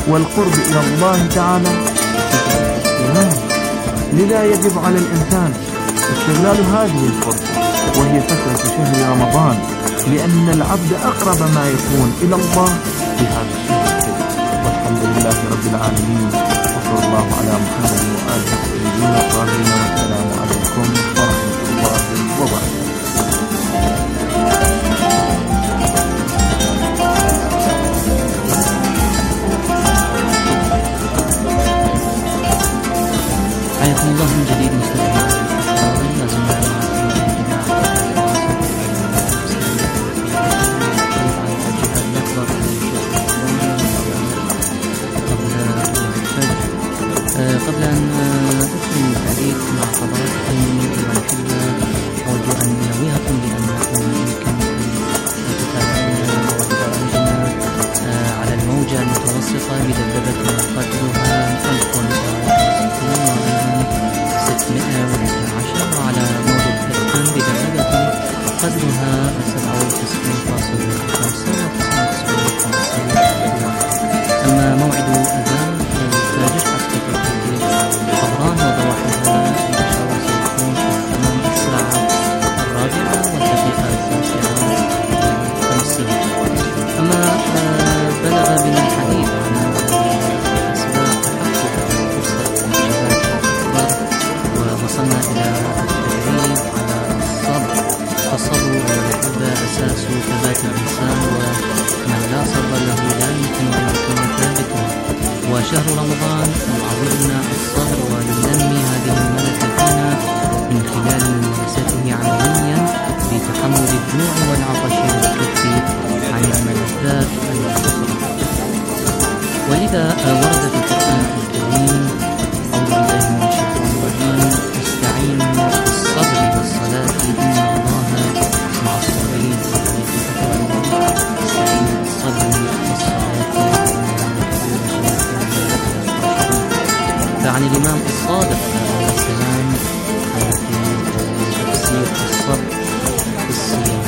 والقرب إلى الله تعالى الاغتنام. لذا يجب على الإنسان استغلال هذه الفرصة وهي فترة شهر رمضان، لأن العبد أقرب ما يكون إلى الله في هذا الشهر. والحمد لله رب العالمين، وصلى الله على محمد وآله الطيبين الطاهرين، والسلام عليكم ورحمة الله وبركاته. حياكم الله من جديد مستمعينا الأفاضل. لا زلنا معكم جماعة الجهاد الأكبر قبل أن أكمل الحديث مع حضراتكم أيها الأحبة، أود أن أنوهكم بأنكم يمكنكم تتابعونا وبرامجنا على الموجة المتوسطة بذبذبة قدرها 612 وعلى موجة FM بذبذبة قدرها 97.5 و99.5. أما موعد أذان الفجر أسقط الحديث طهران وضواحيها إن شاء الله سيكون في تمام الساعة 4:09. أما بلغ بنا الحديث عن أسباب تحقق فرصة الشباب الأكبر، ووصلنا إلى التدريب على الصبر، فالصبر والحب أساس ثبات الإنسان، ومن لا صبر له لا يمكن أن يكون ثابتا. وشهر رمضان يعودنا الصبر وينمي هذه الملكة فينا من خلال ممارسته عمليا في تحمل الجوع والعطش والكف عن الملذات الأخرى. ولذا ورد في القرآن الكريم: أعوذ بالله من الشيطان الرجيم، استعينوا بالصبر والصلاة إن الله مع الصابرين. استعينوا بالصبر والصلاة إن فعن الإمام الصادق عليه السلام في تفسير الصبر في الصيام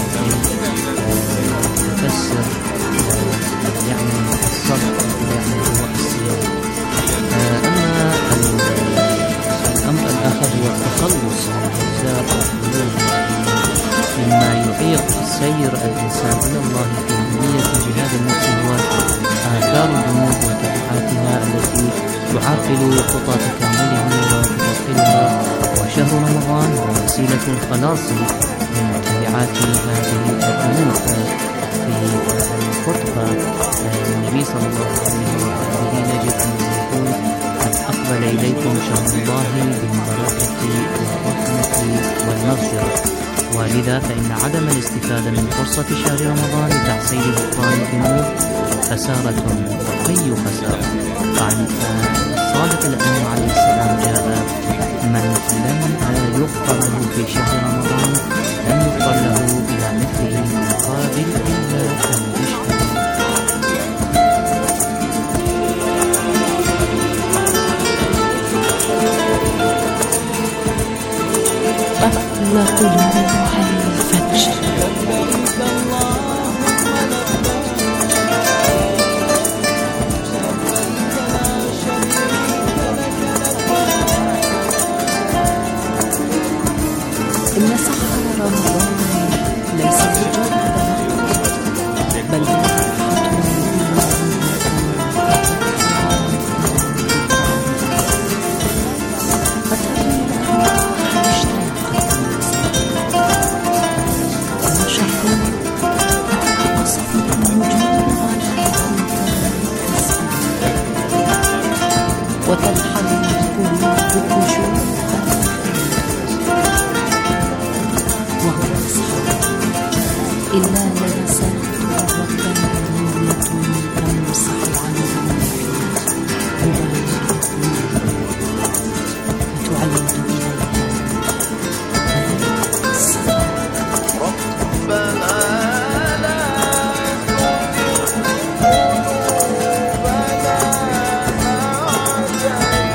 يفسر يعني الصبر يعني هو الصيام. أما الأمر الآخر هو التخلص من أجزاء الذنوب مما يعيق سير الإنسان إلى الله في عملية جهاد النفس، هو آثار الذنوب وتبعاتها التي تعرقل خطى تكامله وتبطلها. وشهر رمضان هو وسيلة الخلاص من تبعات هذه الأمور. في الخطبة النبي صلى الله عليه وآله نجد أنه يقول: قد أقبل إليكم شهر الله بالبركة والرحمة والمغفرة. ولذا فإن عدم الاستفادة من فرصة شهر رمضان لتحصيل غفران الذنوب خسارة وأي خسارة. عن الصادق الأمين عليه السلام جاء: من لم يغفر له في شهر رمضان لم يغفر له إلى مثله مقابل إلا أن يشهد. أطلق روح الفجر. إن سحر رمضان ليس مجرد وقت، بل هو وتلحظ القلوب خشوعها وهو أصحاب إلا لمسات ربانية تمسح عن ذنوبها وتعيد إليها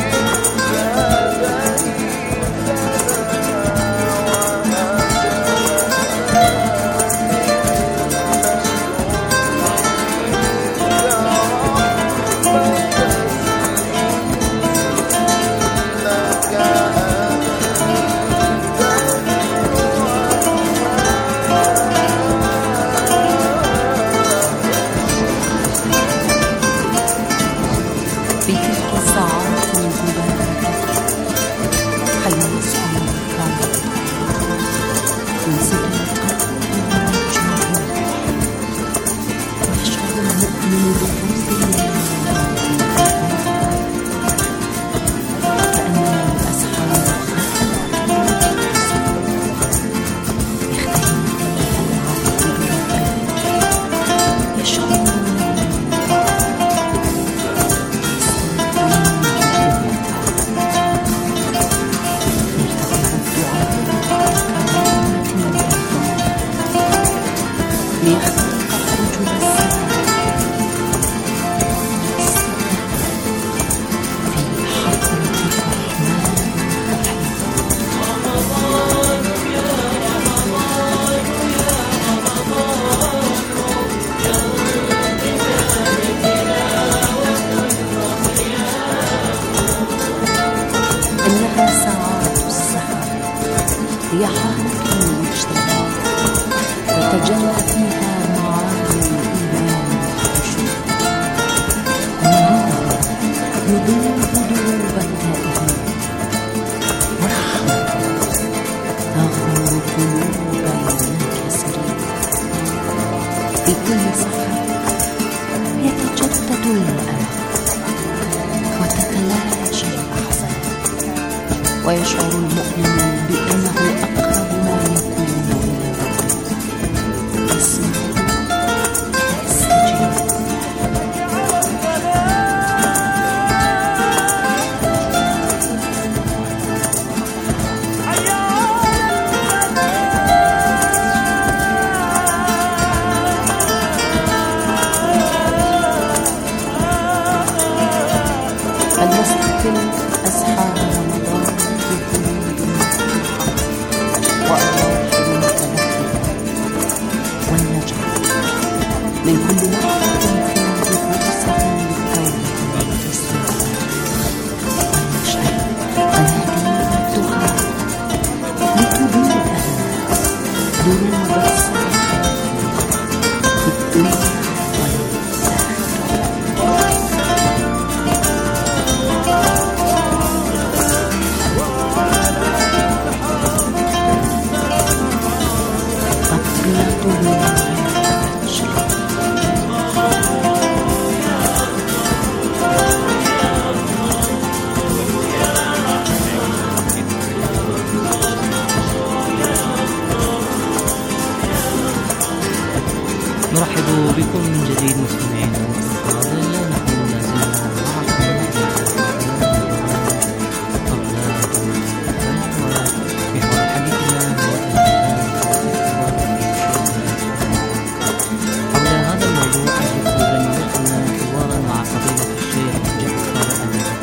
في تلك الساعات المباركة حين يسكن الكون ينسكن القلب والجنون ويشعر المؤمن بقرب الله كأنما الأسحار هي حالة مجتمع تتجلى فيها معاني الإيمان والخشوع ونور يذوب دروب التائهين ورحمة تغمر قلوب المنكسرين في كل سحر يتجدد الأمل وتتلاشى الأحزان ويشعر المؤمن بأنه أقرب ما يكون إلى ربه يسمع ويستجيب فلنستقبل أسحار رمضان من كل لحظة في فرصة للتوبة والاستغفار ونشعر أناديل الدعاء لتدوب دروب الصالحين في الدنيا نرحب بكم من جديد مستمعينا الأفاضل. نحن لازلنا معكم ومحور حديثنا حول هذا الموضوع. حيث لنا حوارا مع فضيلة الشيخ جعفر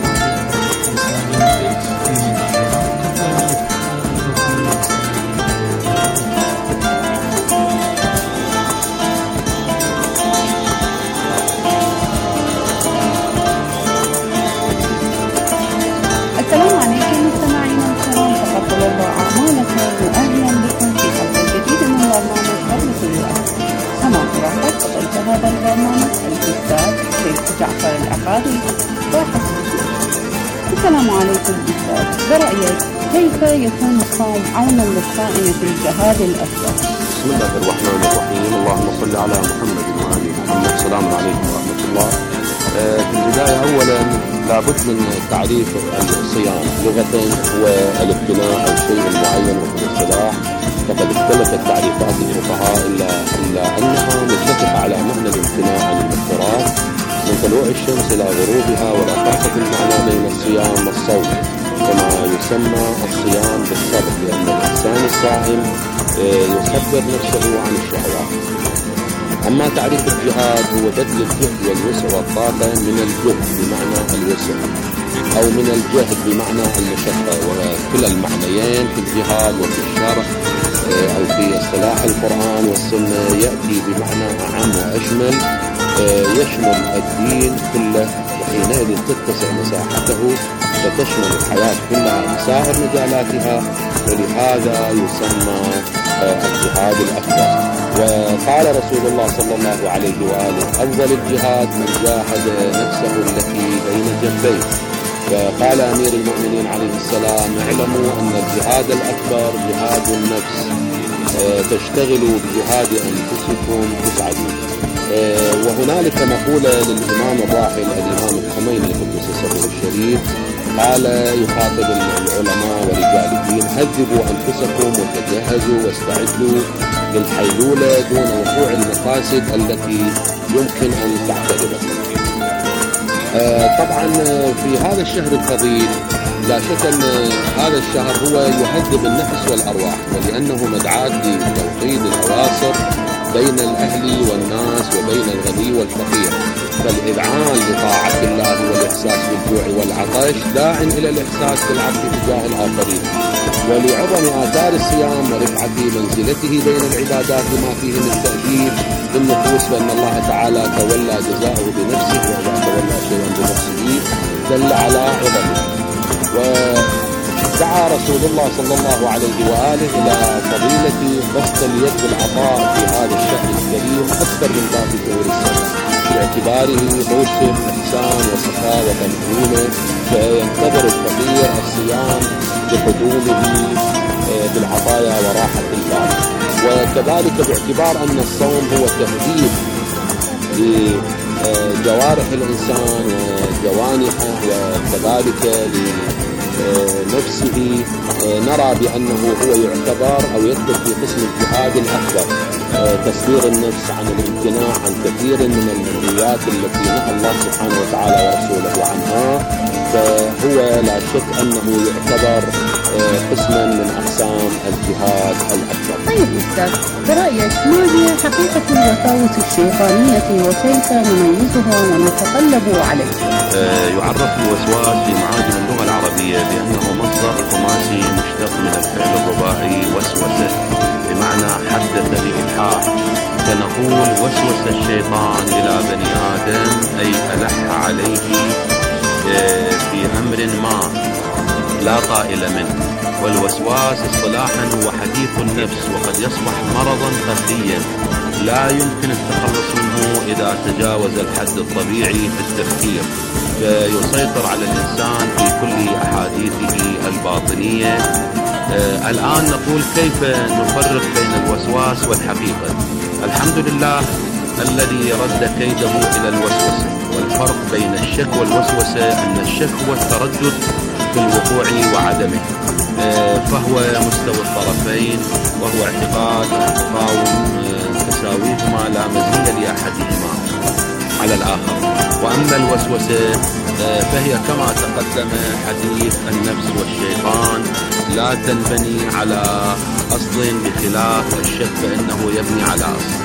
السلام عليكم مستمعينا الكرام، تقبل الله أعمالكم وأهلا بكم في حلقة جديدة من برنامج قبل كل وقت. كما ترحب فضيلة هذا البرنامج الأستاذ الشيخ جعفر العقادي وحفظه. السلام عليكم أستاذ، برأيك كيف يكون الصوم عونا للصائم في الجهاد الأكبر؟ بسم الله الرحمن الرحيم، اللهم صل على محمد وآل محمد. السلام عليكم ورحمة الله. في البداية أولا لابد من تعريف الصيام لغة هو الابتلاء أو شيء معين، وفي الاصطلاح فقد اختلفت تعريفات الفقهاء إلا أنها متفقة على معنى الامتناع عن المفطرات من طلوع الشمس إلى غروبها، ولا فرق في المعنى بين الصيام والصوم، كما يسمى الصيام بالصبر، لأن الإنسان الصائم يصبر نفسه عن الشهوات. أما تعريف الجهاد هو بذل الجهد والوسع والطاقة من الجهد بمعنى الوسع، أو من الجهد بمعنى المشقة، وكلا المعنيين في الجهاد وفي الشرع أو في اصطلاح القرآن والسنة يأتي بمعنى أعم وأشمل، يشمل الدين كله وحينئذ تتسع مساحته فتشمل الحياة كلها بسائر مجالاتها، ولهذا يسمى الجهاد الأكبر. وقال رسول الله صلى الله عليه وآله: أفضل الجهاد من جاهد نفسه التي بين جنبيه. وقال أمير المؤمنين عليه السلام: اعلموا أن الجهاد الأكبر جهاد النفس، تشتغلوا بجهاد أنفسكم تسعدوا. وهنالك مقولة للإمام الراحل الإمام الخميني قدس سره الشريف، قال يخاطب العلماء ورجال الدين: هذبوا أنفسكم وتجهزوا واستعدوا للحيلولة دون وقوع المفاسد التي يمكن أن تعترض. طبعا في هذا الشهر الفضيل لا شك أن هذا الشهر هو يهذب النفس والأرواح، ولأنه مدعاة لتوحيد الأواصر بين الأهل والناس وبين الغني والفقير، فالإذعان لطاعة الله والإحساس بالجوع والعطش داع إلى الإحساس بالعطف تجاه الآخرين، ولعظم آثار الصيام ورفعة منزلته بين العبادات لما فيه من تأديب بالنفوس، فإن الله تعالى تولى جزاءه بنفسه، وإذا تولى شيئا بنفسه دل على عظمه. ودعا رسول الله صلى الله عليه وآله إلى فضيلة بسط اليد بالعطاء في هذا الشهر الكريم أكثر من باقي شهور السنة، باعتباره موسم إحسان وصفاء وتمكينه، فينتظر الفقير الصيام بقدومه بالعطايا وراحة البال. وكذلك باعتبار أن الصوم هو تهذيب لجوارح الإنسان وجوانحه وكذلك لنفسه، نرى بأنه هو يعتبر أو يدخل في قسم الجهاد الأكبر، تسبير النفس عن الامتناع عن كثير من المنهيات التي نهى الله سبحانه وتعالى ورسوله عنها، فهو لا شك أنه يعتبر قسما من أقسام الجهاد الأكبر. طيب أستاذ، برأيك ما هي حقيقة الوساوس الشيطانية وكيف نميزها ونتغلب عليها؟ يعرف الوسواس في معاجم اللغة العربية بأنه مصدر خماسي مشتق من الفعل الرباعي وسوسة، بمعنى حدث بإلحاح، فنقول وسوس الشيطان إلى بني آدم أي ألح عليه في أمر ما لا طائل منه. والوسواس اصطلاحا هو حديث النفس، وقد يصبح مرضا فرديا لا يمكن التخلص منه إذا تجاوز الحد الطبيعي في التفكير، فيسيطر على الإنسان في كل أحاديثه الباطنية. الآن نقول كيف نفرق بين الوسواس والحقيقة. الحمد لله الذي رد كيده إلى الوسوسة. والفرق بين الشك والوسوسة أن الشك هو التردد في الوقوع وعدمه، فهو مستوى الطرفين، وهو اعتقاد تساويهما لا مزية لأحدهما على الآخر. وأما الوسوسة فهي كما تقدم حديث النفس والشيطان لا تنبني على أصل، بخلاف الشك فإنه يبني على أصل.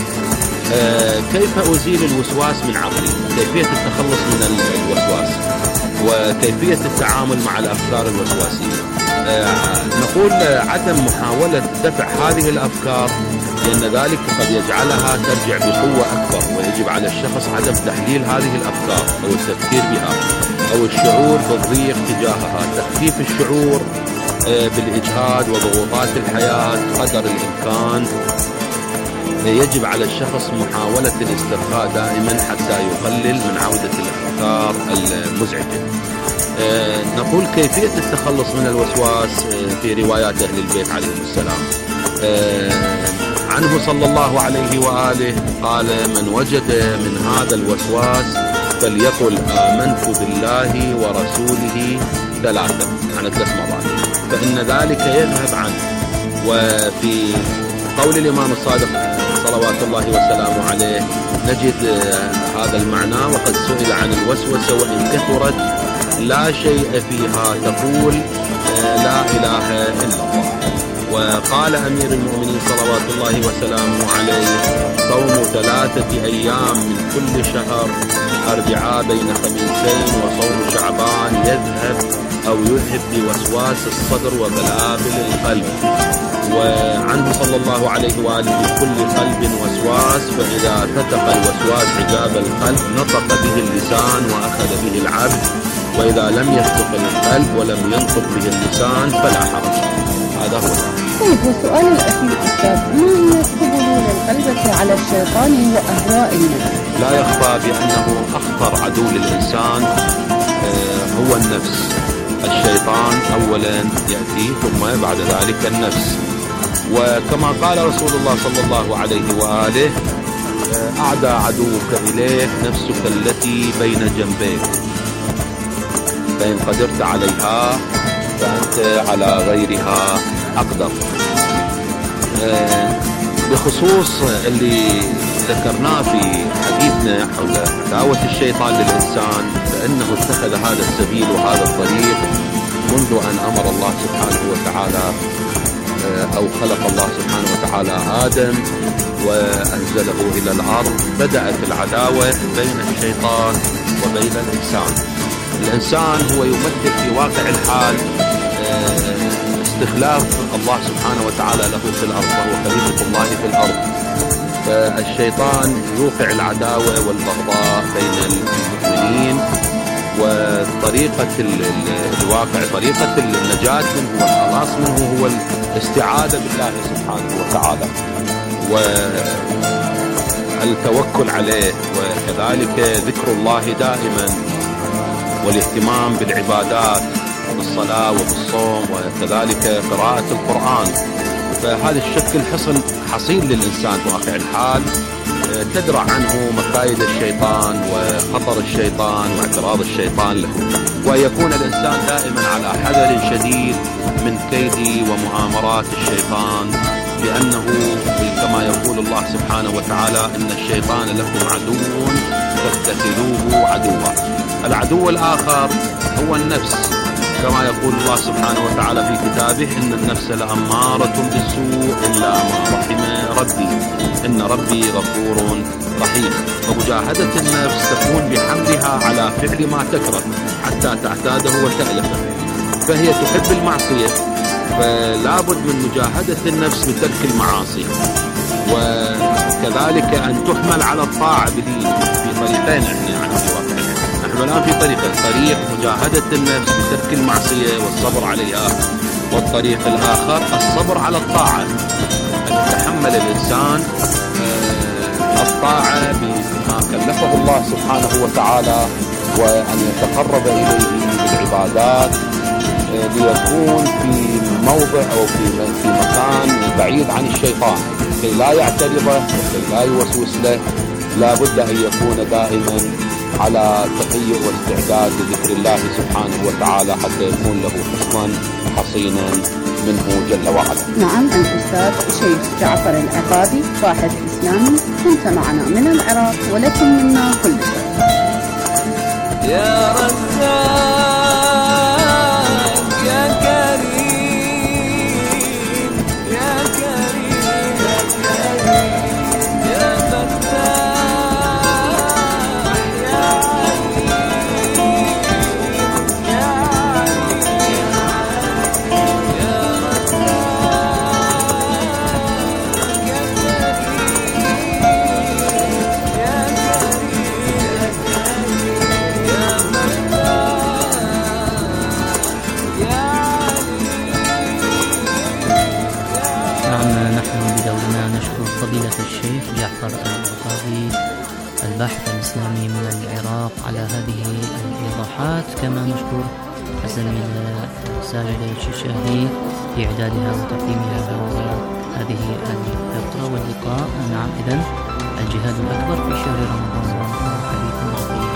كيف أزيل الوسواس من عقلي؟ كيفية التخلص من الوسواس وكيفية التعامل مع الأفكار الوسواسية. نقول عدم محاولة دفع هذه الأفكار، لأن ذلك قد يجعلها ترجع بقوة أكبر، ويجب على الشخص عدم تحليل هذه الأفكار أو التفكير بها أو الشعور بالضيق تجاهها، تخفيف الشعور بالإجهاد وضغوطات الحياة قدر الإمكان. يجب على الشخص محاولة الاسترخاء دائما حتى يقلل من عودة الأفكار المزعجة. نقول كيفية التخلص من الوسواس في روايات أهل البيت عليهم السلام. عنه صلى الله عليه وآله قال: من وجد من هذا الوسواس فليقل آمنت بالله ورسوله 3 مرات، فإن ذلك يذهب عنه. وفي قول الإمام الصادق صلوات الله وسلامه عليه نجد هذا المعنى: وقد سئل عن الوسوسة وإن كثرت لا شيء فيها تقول لا إله إلا الله. وقال أمير المؤمنين صلوات الله وسلامه عليه: صوم 3 أيام من كل شهر 4 بين خميسين، وصوم شعبان يذهب أو يذهب بوسواس الصدر وبلابل القلب. وعنه صلى الله عليه وآله لكل قلب وسواس، فإذا فتق الوسواس حجاب القلب نطق به اللسان وأخذ به العبد، وإذا لم يفتق القلب ولم ينطق به اللسان فلا حرج. هذا هو. طيب، والسؤال الأخير أستاذ، ما هي سبل الغلبة على الشيطان وأهواء النفس؟ لا يخفى بأنه أخطر عدو للإنسان هو النفس. الشيطان أولا يأتي ثم بعد ذلك النفس، وكما قال رسول الله صلى الله عليه وآله: أعدى عدوك إليه نفسك التي بين جنبيك، فإن قدرت عليها فأنت على غيرها أقدر. بخصوص اللي ذكرناه في حديثنا حول عداوة الشيطان للإنسان، فإنه اتخذ هذا السبيل وهذا الطريق منذ أن أمر الله سبحانه وتعالى أو خلق الله سبحانه وتعالى آدم وأنزله إلى الأرض. بدأت العداوة بين الشيطان وبين الإنسان. الإنسان هو يمثل في واقع الحال استخلاف الله سبحانه وتعالى له في الأرض، وهو خليفة الله في الأرض. فالشيطان يوقع العداوة والبغضاء بين المؤمنين، وطريقة الواقع طريقة النجاة منه والخلاص منه هو الاستعاذة بالله سبحانه وتعالى والتوكل عليه، وكذلك ذكر الله دائما والاهتمام بالعبادات بالصلاة وبالصوم، وكذلك قراءة القرآن. فهذا الشكل حصيل للإنسان في واقع الحال، تدرع عنه مكايد الشيطان وخطر الشيطان واعتراض الشيطان له، ويكون الإنسان دائما على حذر شديد من كيد ومؤامرات الشيطان، لأنه كما يقول الله سبحانه وتعالى: إن الشيطان لكم عدو فاتخذوه عدوا. العدو الآخر هو النفس، كما يقول الله سبحانه وتعالى في كتابه: إن النفس لأمارة بالسوء إلا ما رحم ربي إن ربي غفور رحيم. ومجاهدة النفس تكون بحملها على فعل ما تكره حتى تعتاده وتألفه، فهي تحب المعصية، فلا بد من مجاهدة النفس بترك المعاصي، وكذلك أن تحمل على الطاعة بدين في طريقين. نحن الآن في طريق مجاهدة النفس بترك المعصية والصبر عليها، والطريق الآخر الصبر على الطاعة، أن يتحمل الإنسان الطاعة بما كلفه الله سبحانه وتعالى، وأن يتقرب إليه بالعبادات، ليكون في موضع أو في مكان بعيد عن الشيطان كي لا يعترضه وكي لا يوسوس له. لا بد أن يكون دائما على تهيؤ واستعداد لذكر الله سبحانه وتعالى حتى يكون له حصنا حصينا منه جل وعلا. نعم، الأستاذ شيخ جعفر العقابي باحث إسلامي، كنت معنا من العراق، ولكم منا كل شيء. يا رزاق يا كريم يا كريم يا كريم يا فتاح يا عليم يا عليم يا رزاق يا كريم يا فضيلة الشيخ جعفر العقابي الباحث الإسلامي من العراق على هذه الإيضاحات، كما نشكر الزميلة ساجدة الشيشاهي في إعدادها وتقديمها هذه الفقرة واللقاء. نعم، إذن الجهاد الأكبر في شهر رمضان حديث ربي.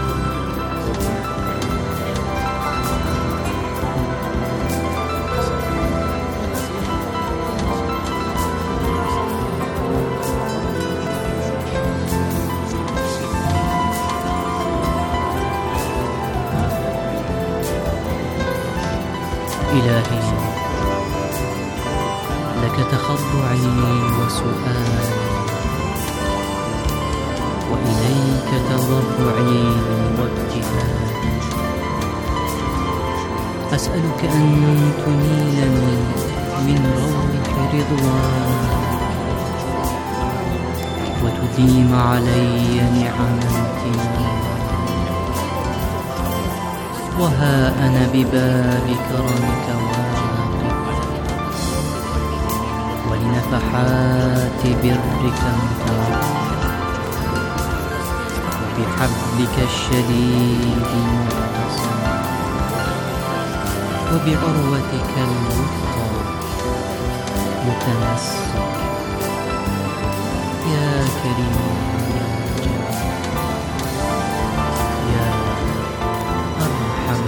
إلهي لك تخضعي وسؤالي، وإليك تضرعي وابتهالي، أسألك أن تنيلني من روح رضوانك وتديم علي نعم امتنانك. وها أنا بباب كرمك واقف ولنفحات برك متوقف وبحبلك الشديد متصل وبعروتك الوثقى متمسك. يا كريم يا جواد يا أرحم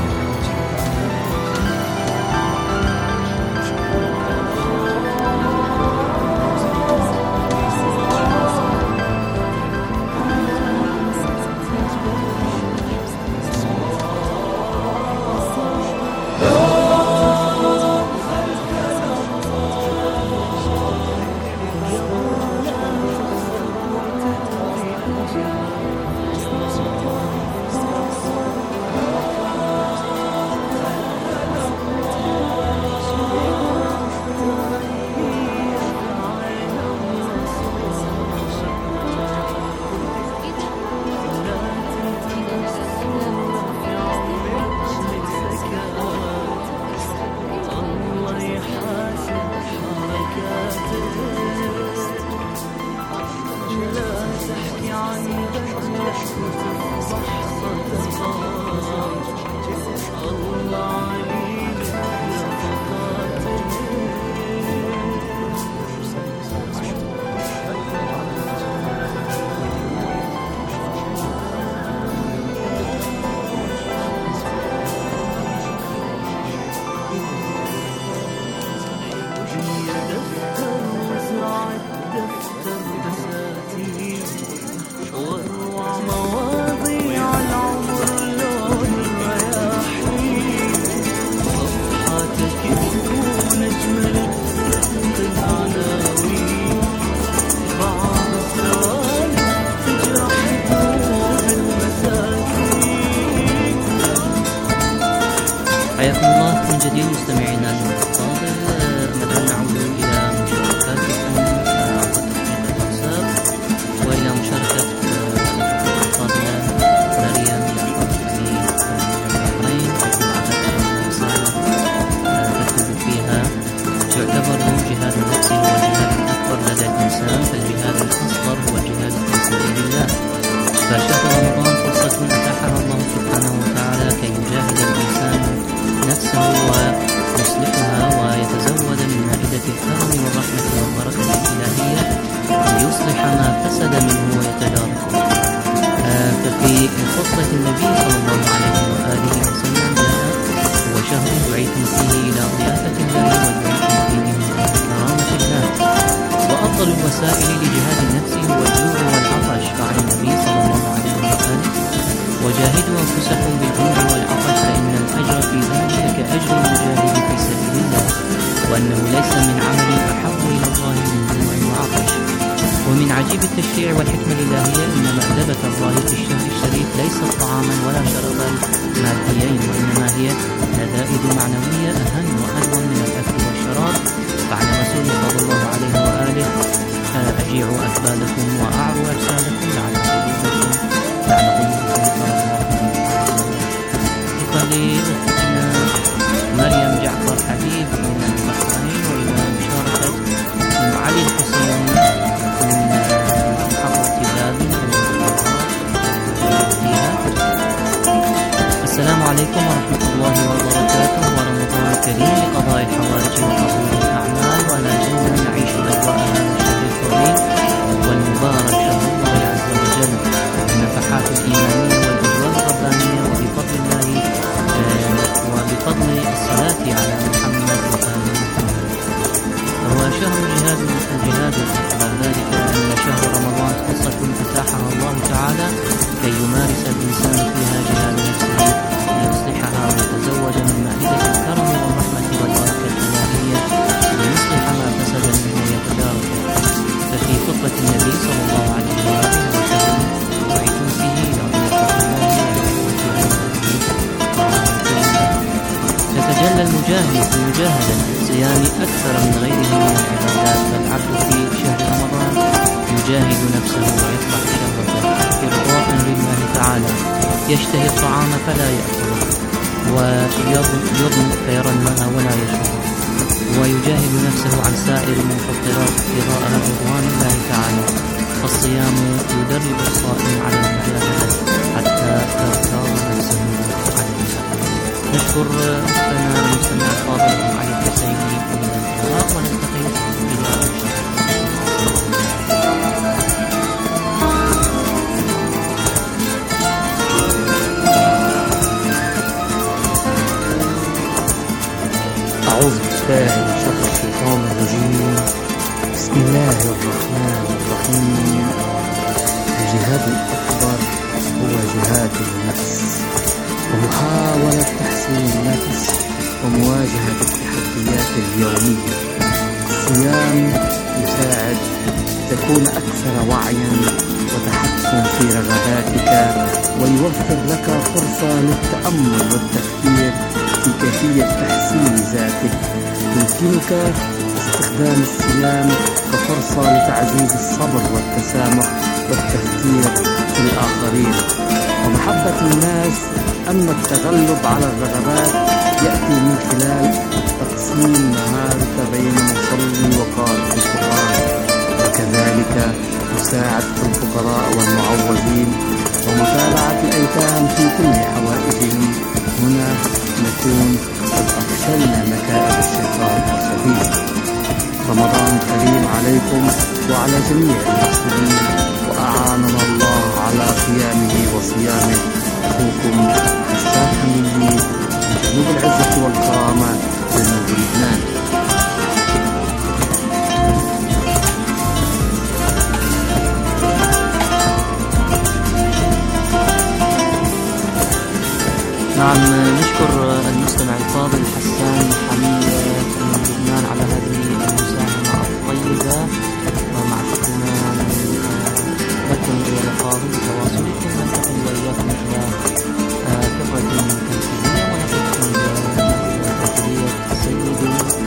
حياكم الله من جديد مستمعينا الفاضل. مثلا نعود إلى مشاركاتكم عبر تطبيق الواتساب وإلى مشاركة الفاضلة مريم يعقوب في البحرين تكتب فيها: تعتبر الجهاد النفسي هو الجهاد الأكبر لدى الإنسان، فالجهاد الأصغر هو الجهاد في سبيل الله. فشهر رمضان فرصة أتاحها الله سبحانه وتعالى كي يجاهد الإنسان نفسه ويصلحها ويتزود من مائدة الكرم والرحمة والبركة الإلهية ليصلح ما فسد منه ويتداركه. ففي خطبة النبي صلى الله عليه وآله وسلم جاء: هو شهر دعيتم فيه إلى ضيافة الله ودعيتم فيه من كرامة الله. وأفضل الوسائل لجهاد النفس هو الجوع والعطش. قال النبي صلى الله عليه وآله: وجاهدوا أنفسكم بالجوع والعطش فإن الأجر في ذلك كأجر المجاهد في سبيل الله، وأنه ليس من عمل أحب إلى الله من جوع وعطش. ومن عجيب التشريع والحكمة الإلهية أن مأدبة الله في الشهر الشريف ليست طعاما ولا شرابا ماديين، وإنما هي لذائذ معنوية أهم وأدوم من الأكل والشراب. قال الرسول صلى الله عليه وآله: أجيعوا أكبادكم وأعروا أجسادكم لعلكم لأختنا مريم جعفر حبيب من البحرين، وإلى مشاركة علي الحسين من محافظة بابل. السلام عليكم ورحمة الله وبركاته، ورمضان كريم لقضاء الحوائج وقبول الأعمال، ولا زلنا نعيش أجواء هذا الشهر الكريم والمبارك شهر الله عز وجل، النفحات الإيمانية والأجواء الربانية، وبفضل الله وبفضل الصلاة على محمد وآل محمد. هو شهر الجهاد الأكبر، ذلك أن شهر رمضان فرصة أتاحها الله تعالى كي يمارس الإنسان فيها جهاد نفسه ليصلحها ويتزوج من مائدة الكرم والرحمة والبركة الإلهية على المجاهدة الصيام أكثر من غيره من العبادات، فالعبد في شهر رمضان يجاهد نفسه ويطلق شهوته إرضاء لله تعالى، يشتهي الطعام فلا يأكله، ويظن فيرى الماء ولا يشربه، ويجاهد نفسه عن سائر المفطرات ابتغاء رضوان الله تعالى. فالصيام يدرب الصائم على المجاهدة حتى تغتار نفسه على المساعدة. نشكر أختنا المستمع الفاضل علي الحسيني من العراق، ونلتقي إلى أعوذ بالله من شر الشيطان الرجيم. بسم الله الرحمن الرحيم. الجهاد الأكبر هو جهاد النفس، ومحاولة تحسين النفس ومواجهة التحديات اليومية. الصيام يساعد تكون أكثر وعيا وتحكم في رغباتك، ويوفر لك فرصة للتأمل والتفكير في كيفية تحسين ذاتك. يمكنك استخدام الصيام كفرصة لتعزيز الصبر والتسامح والتفكير في الآخرين ومحبة الناس. أما التغلب على الرغبات يأتي من خلال تقسيم نهارك بين مصلي وقارئ القرآن، وكذلك مساعدة الفقراء والمعوزين ومتابعة الأيتام في كل حوائجهم. هنا نكون قد أفشلنا مكائد الشيطان الخبيث. رمضان كريم عليكم وعلى جميع المسلمين، وأعاننا الله على قيامه وصيامه. أخوكم حسان حميدي من جنوب العزة والكرامة جنوب لبنان. نعم، نشكر المستمع الفاضل حسان حميد من لبنان على هذه المساهمة الطيبة، ومع شكرنا لكم أيها الأفاضل بتواصلكم. نلتقي وإياكم إلى فقرة تمثيلية، ونشكركم بتمثيلية سيدي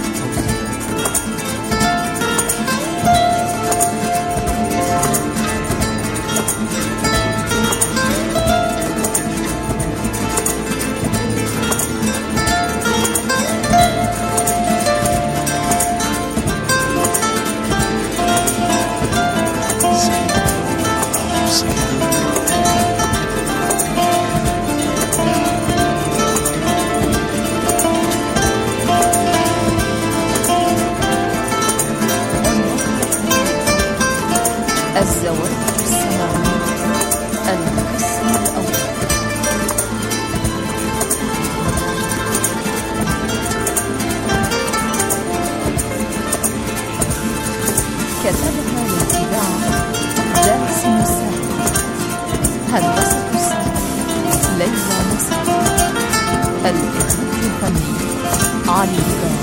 الزواج السماوي القسم الأول. كتبها للإذاعة جاسم السامي، هندسة السامي ليلى نصر، الإخراج الفني علي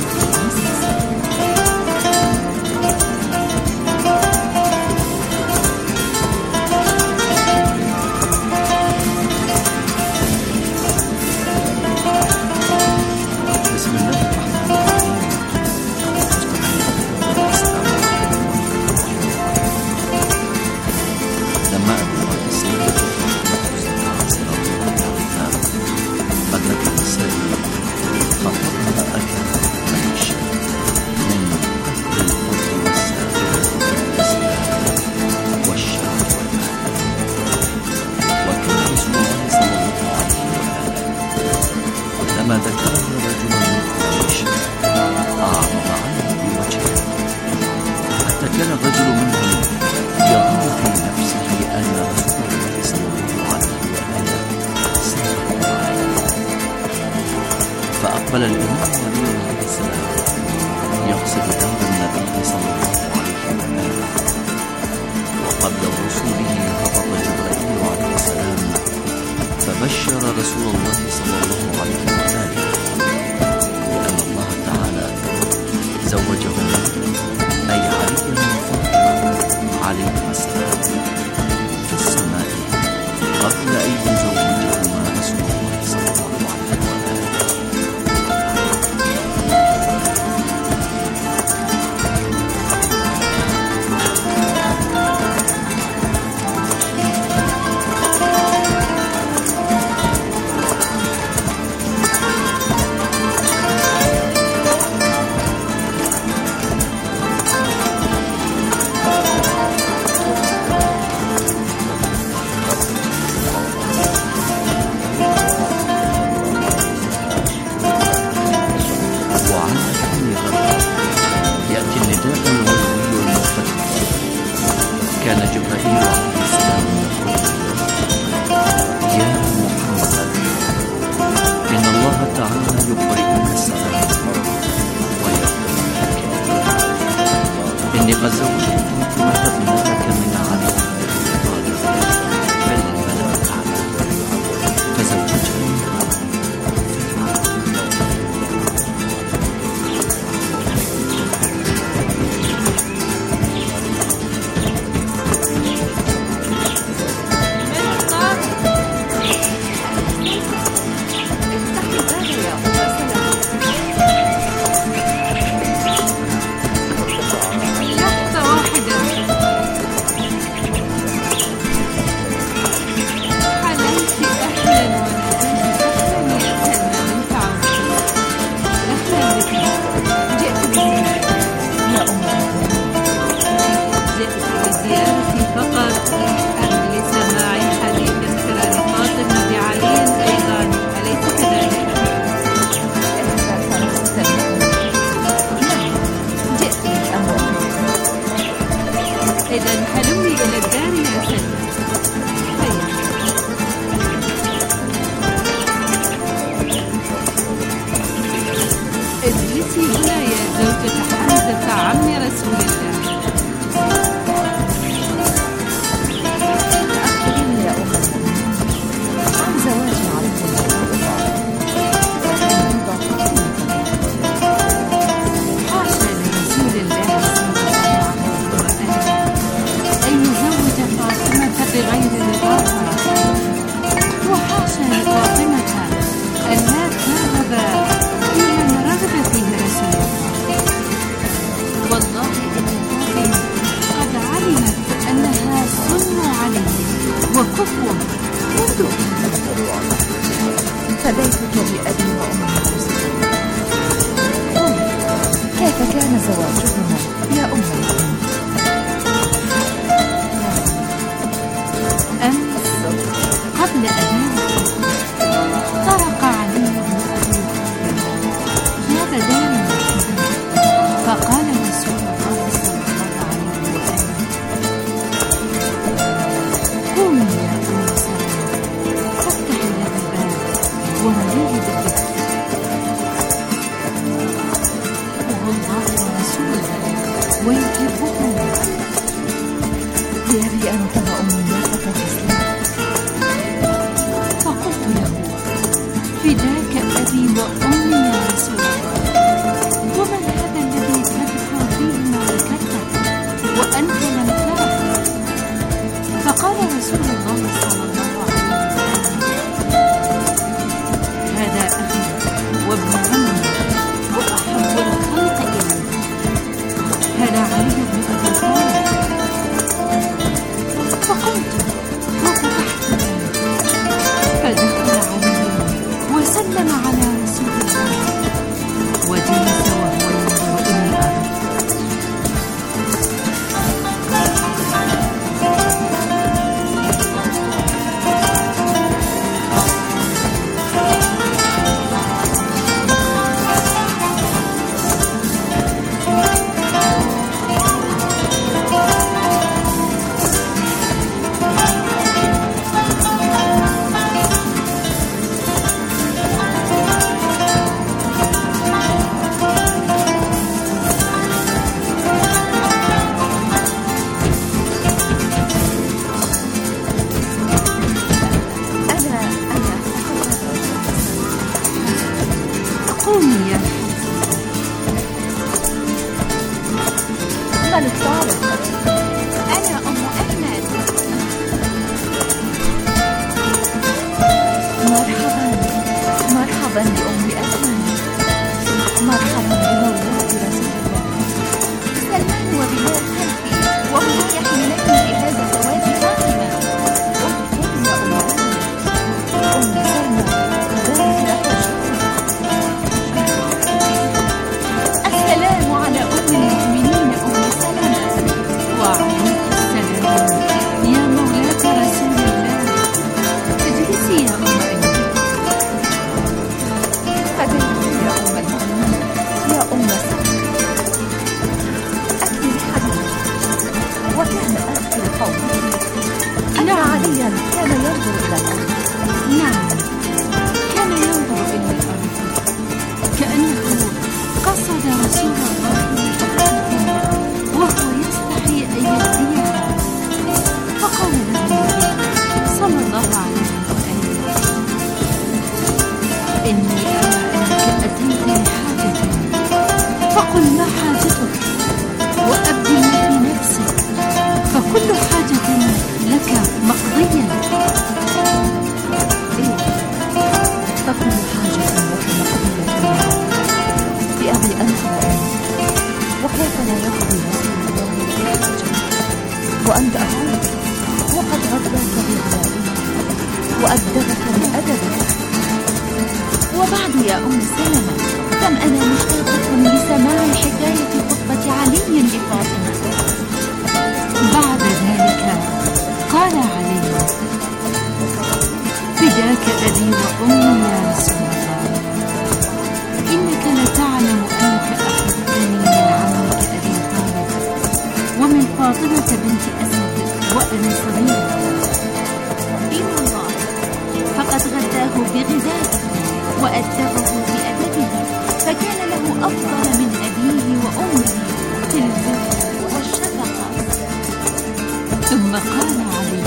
ما ذكره رجل من قريش أعرض عنه بوجهه، حتى كان الرجل منهم يظن في نفسه أن رسول الله صلى الله عليه وآله سيقول عليه. فأقبل الإمام علي عليه السلام يقصد دار النبي صلى الله عليه وآله، وقبل وصوله هبط جبرائيل عليه السلام فبشر رسول الله صلى الله عليه وآله بأن الله تعالى زوجه أي علي وفاطمة عليهما السلام في السماء قبل أن يزوجهما رسول الله صلى الله عليه وآله. وزوجتك ما تظن لك من علي بل الملأ الأعلى فزوجتني اجلسي هنا يا زوجة حمزة عم رسول الله. أخبريني يا أم المؤمنين عن زواج عليه حاشا لرسول الله صلى الله عليه وآله أن يزوج فاطمة بغير رضاها، وحاشا لفاطمة أن لا ترغب في من رغب فيه رسول الله. والله إن فاطمة قد علمت أنها سن علي وكفوة منذ فديتك بأبي وأمي المسلمين. كيف كان زواجهما يا أم المؤمنين؟ أمس قبل أذان طرق علي بن أبي يا بدانا فقال رسول الله صلى الله عليه وسلم قومي يا أم سلمة فافتحي لها الباب ومليه بالذكر. هو الله ورسوله ويحبكم. بأبي أنت وأمي يا فتى الإسلام. فقلت له فداك أبي وأمي يا رسول الله، ومن هذا الذي تذكر فيه ملكتك وأنت لم تره؟ فقال رسول الله صلى الله عليه وسلم هذا أخي وابن عمي وأحب الخلق إلي، هذا علي بن أبي طالب. فقمت وفتحت الباب فدخل علي وسلم على رسول الله وجلس وهو ينظر إلى الأرض. قومي يا ملك طارق. أنا أم أحمد. مرحبا مرحبا بأم أحمد، مرحبا بمولاتي رسول الله. سلمان وبلال خلفي وهم يحملني بهذا زواج فاطمة. وبكم يا أم أحمد. أم سلمى ذلك لك الشكر. السلام على أم المؤمنين أم سلمة. وعليك السلام يا مولاة رسول الله. اجلسي يا أم أيمن. إني أرى أنك أتيت لحاجة، فقل ما حاجتك وأبدل ما في نفسك، فكل حاجة لك مقضية. إيه، فكل حاجة لك مقضية بأبي أنت وكيف لا يقضي رسول الله لحاجة وأنت أهلك وقد غضبك بغضبه وأدبك بأدبه. وبعد يا أم سلمة، كم أنا مشتاقة لسماع حكاية خطبة علي لفاطمة. بعد ذلك قال علي: فداك أبي وأمي يا رسول الله، إنك لتعلم أنك أخذتني من عمك أبي طالب ومن فاطمة بنت أسد وأنا صغيرة. إن الله فقد غداه بغداء وأدبه بأدبه، فكان له أفضل من أبيه وأمه في البر والشفقة. ثم قال علي: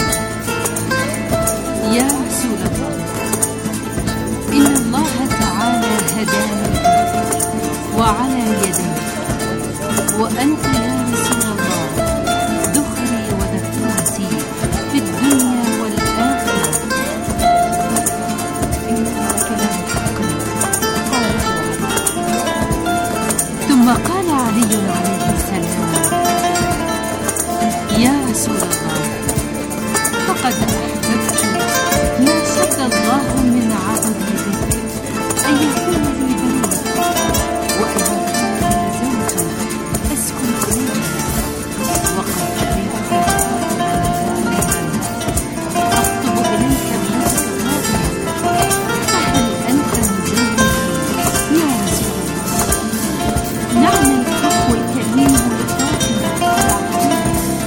يا رسول الله، إن الله تعالى هداني وعلى يدي، وأنت يا رسول الله ذخري وذكرتي في الدنيا والآخرة. ثم قال علي عليه السلام: يا رسول الله، فقد أحببت ما شد الله من عبدي بك أن يكون لي بني وأن يكون لي زوج أسكن إليه، وقد أردت أخطب إليك ابنتك فاطمة، فهل أنت مزوجي يا رسول الله؟ نعم الحب الكريم لفاطمة العظيم.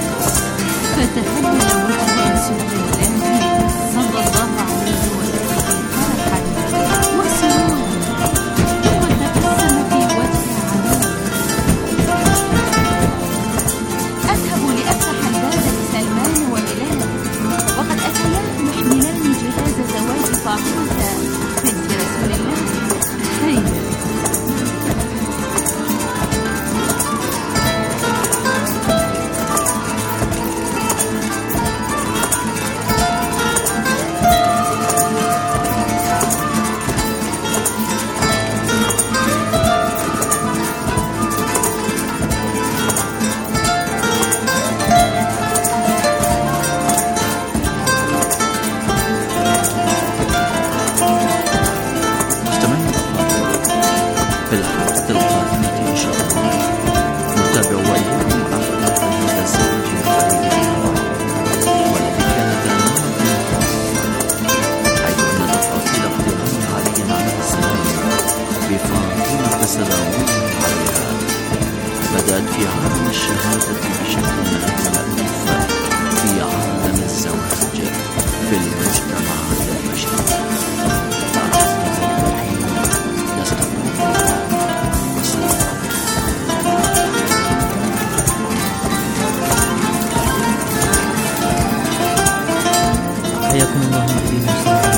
فتهلل وجه رسول الله صلى الله عليه وسلم فرحا وسرورا، وتبسم في وجه علي. أذهب لأفتح الباب لسلمان وبلال، وقد أتياه محملان جهاز زواج فاطمة بنت رسول الله. هيا. مستمعينا الأفاضل، في الحلقة القادمة إن شاء الله نتابع وإياكم عقد هذا الزواج الحبيب والذي كان دائما حيث أن تفاصيل اقتران علي عليه السلام بفاطمة سلام الله عليها بدأت في عالم الشهادة بشكل مألوف في عالم الزواج في المجتمع البشري. حياكم الله مشاهدينا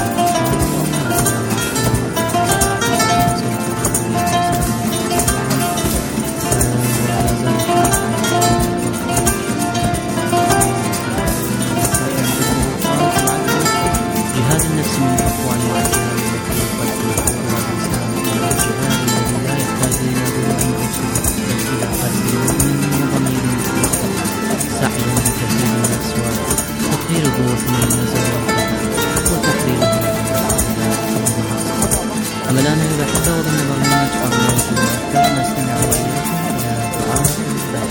جهاد النفس من أقوى أنواع الجهاد التي قد تحققها الإنسان، الجهاد الذي لا يحتاج إلى دروع أو سلوك بل إلى قلب مؤمن وضمير مستقيم، سعي لتسليم النفس وتطهير الظروف من النزوات وتحريرها من العادات. أما الآن أيها الأحبة، وضمن برنامج أرواح الأفكار نستمع وإياكم إلى دعاء البارئ.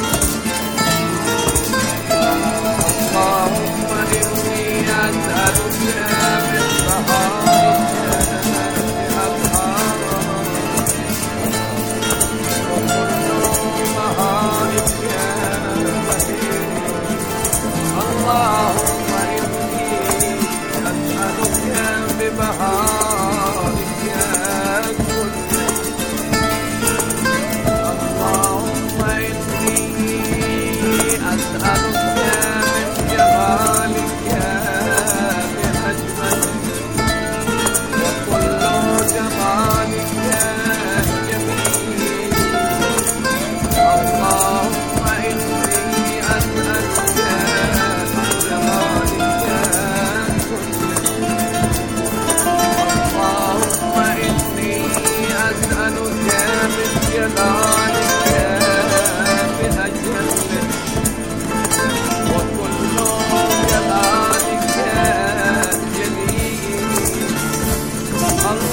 اللهم إني أسألك من ببهارك كل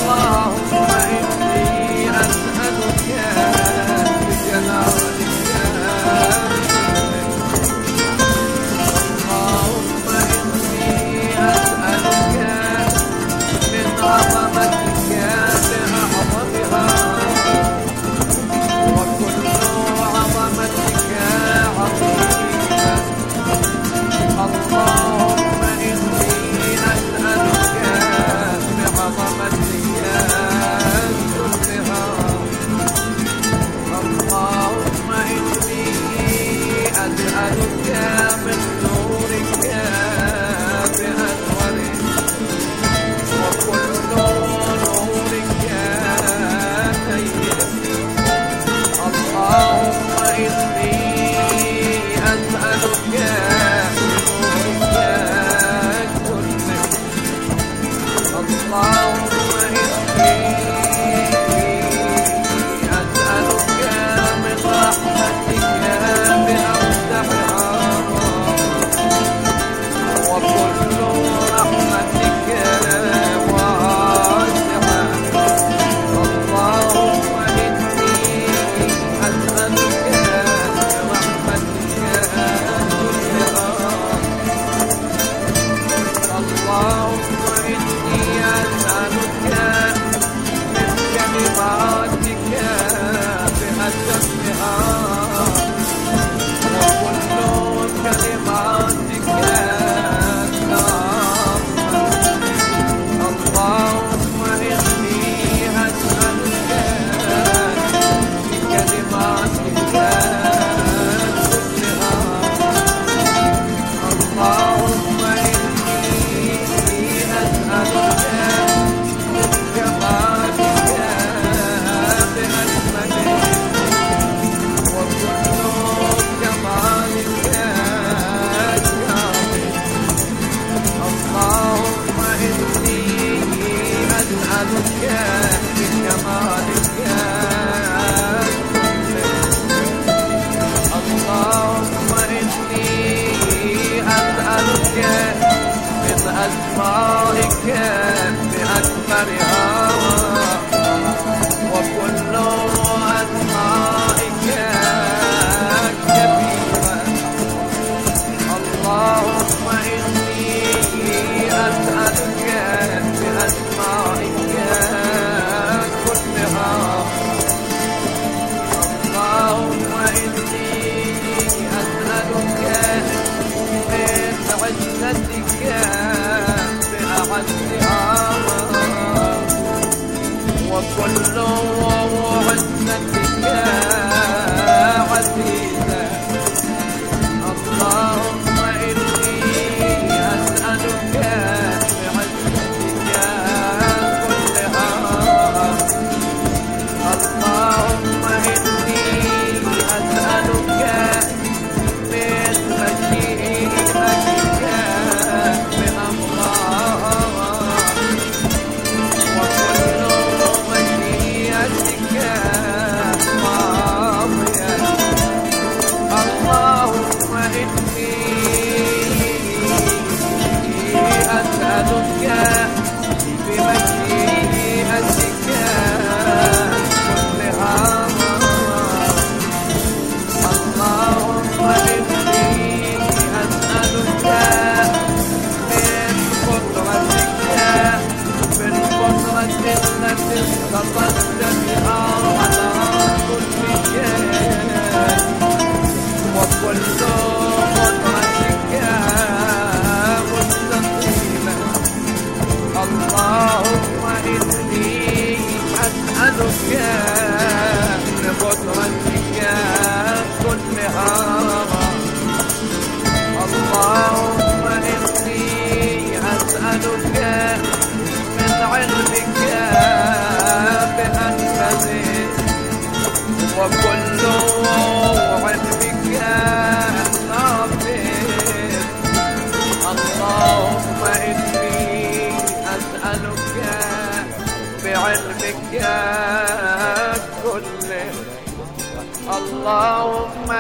اللهم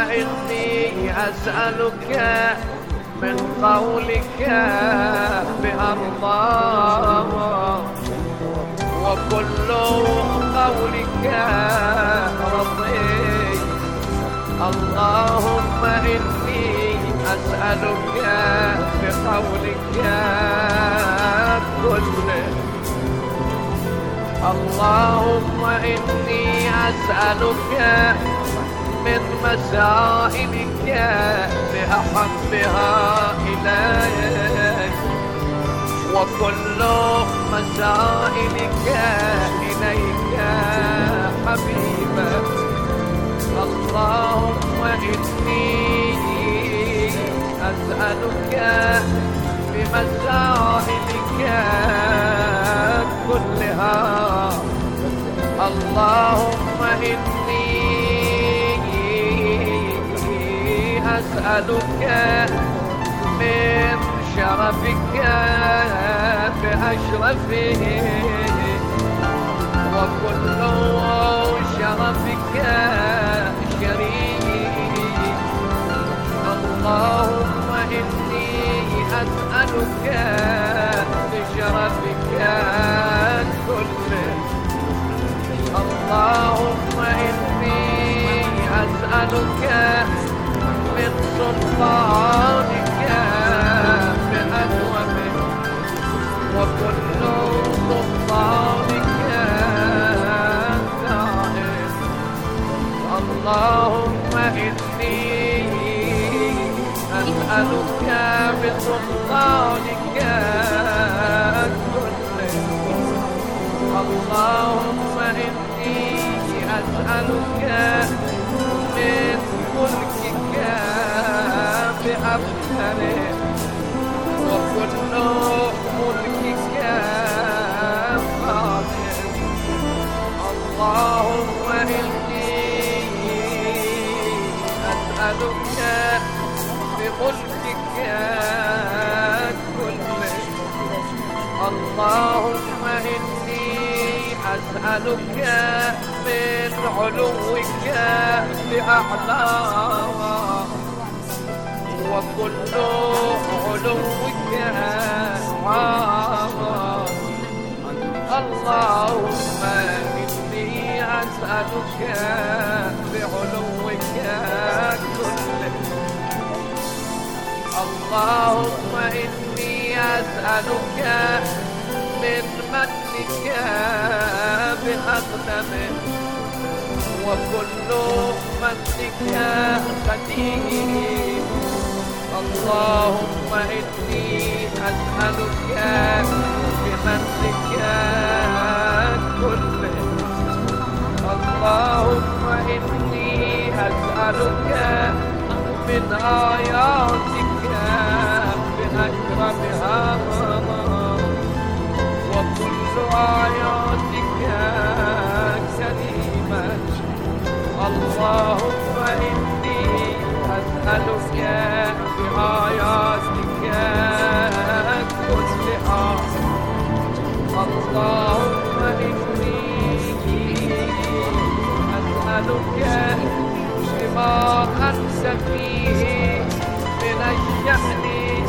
إني أسألك من قولك بأرضاه وكل قولك رضي. اللهم إني أسألك بقولك كله. اللهم إني أسألك من مسائلك بأحبها إليك، وكل مسائلك إليك حبيبا. اللهم إني أسألك بمسائلك كلها. اللهم إني أسألك من شرفك بأشرفه، وكل شرفك شريك. اللهم إني أسألك بشرفك كله. اللهم إني أسألك من سلطانك بأنومه، وكل سلطانك دائم. اللهم إني أسألك بسلطانك كله. اللهم إني أسألك من ملكك بأفضله، وكل ملكك قادر. اللهم إني أسألك بملكك كله. اللهم إني أسألك من علوك بأعلاه، وكل علوك عام. اللهم إني أسألك بعلوك كله. اللهم إني أسألك من منك بأغنمه، وكل منك قديم. اللهم إني أسألك بمنك كله. اللهم إني أسألك من آياتك بأكرمها، وكل آياتك كريمة. اللهم إني أسألك بآياتك كلها. اللهم إني أسألك بما أنت فيه من الشأن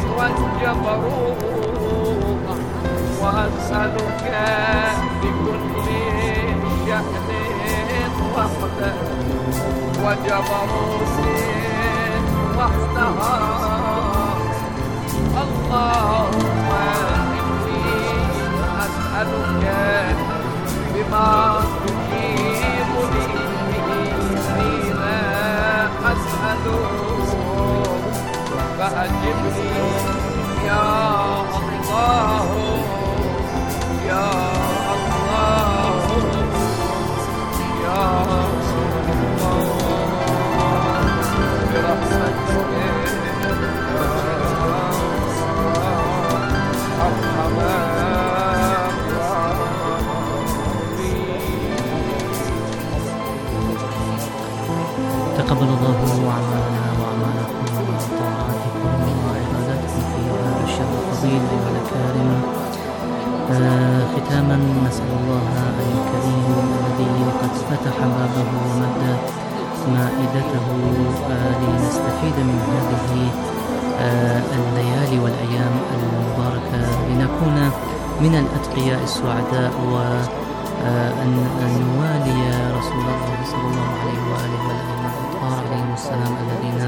والجبروت، وأسألك بكل شأن وحده وجبروت وحدها. اللهم إني أسألك بما تجيب لي حين أسألك، فأجبني يا الله يا الله يا الله برحمتك أرحم تقبل الله أعمالنا وأعمالكم وطاعاتكم وعباداتكم في هذا الشهر الفضيل أيها الكريم. ختاما نسأل الله الكريم الذي قد فتح بابه ومد مائدته لنستفيد من هذه الليالي والأيام المباركة، لنكون من الأتقياء السعداء أن نوالي رسول الله صلى الله عليه وآله والأئمة الأطهار عليهم السلام الذين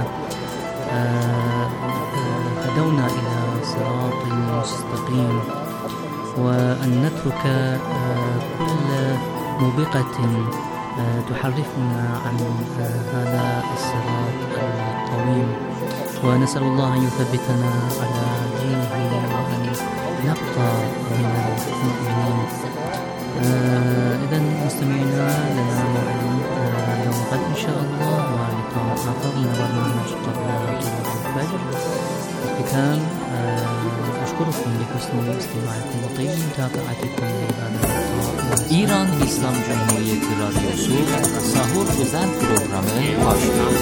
هدونا إلى صراط مستقيم، وأن نترك كل موبقة تحرفنا عن هذا الصراط القويم، ونسأل الله أن يثبتنا على دينه وأن نبقى من المؤمنين. إذا مستمعينا لنا موعد يوم غد إن شاء الله ولقاء آخر من برنامج قبل طلوع الفجر. الختام أشكركم لحسن استماعكم وطيب متابعتكم لهذا اللقاء. İran İslam Cumhuriyeti Radyosu Sahur Özel Programı başlıyor.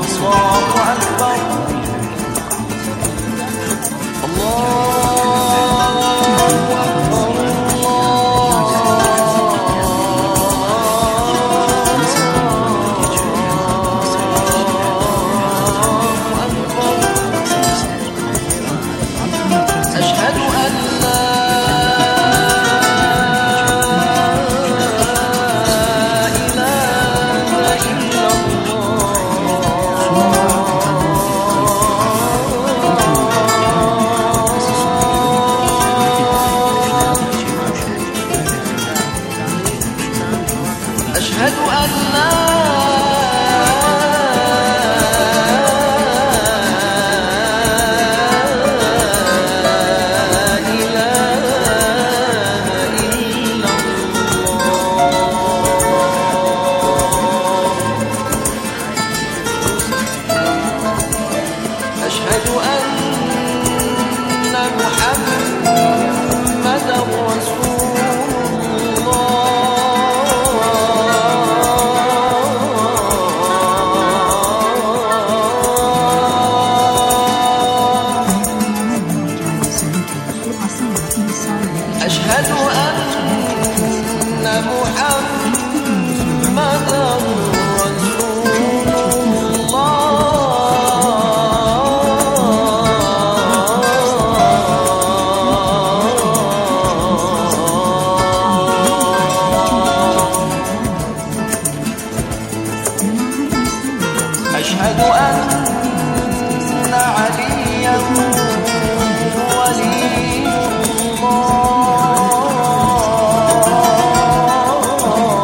أشهد أن لا